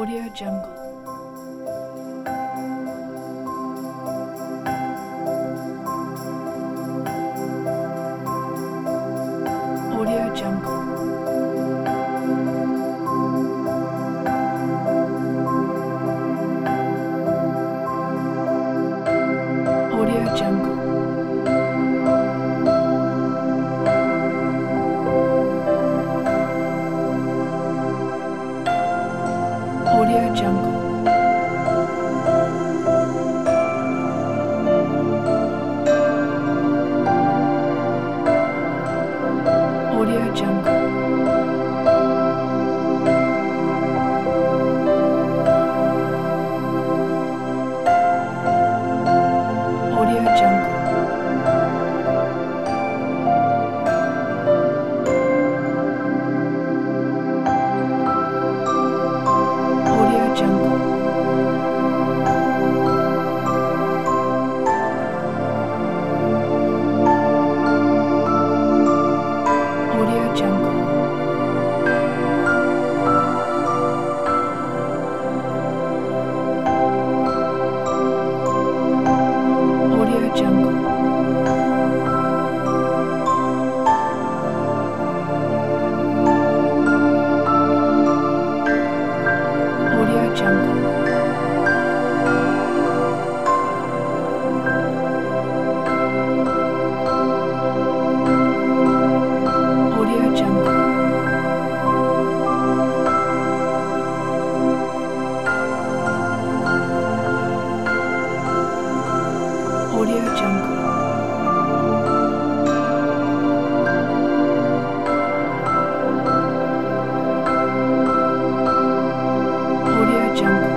Audio Jungle. Audio Jungle. Audio Jungle. Audio Jungle. Audio Jungle. Audio Jungle. Audio Jungle. Audio Jungle. Audio Jungle. Audio Jungle. Audio Jungle. Audio Jungle. Audio Jungle.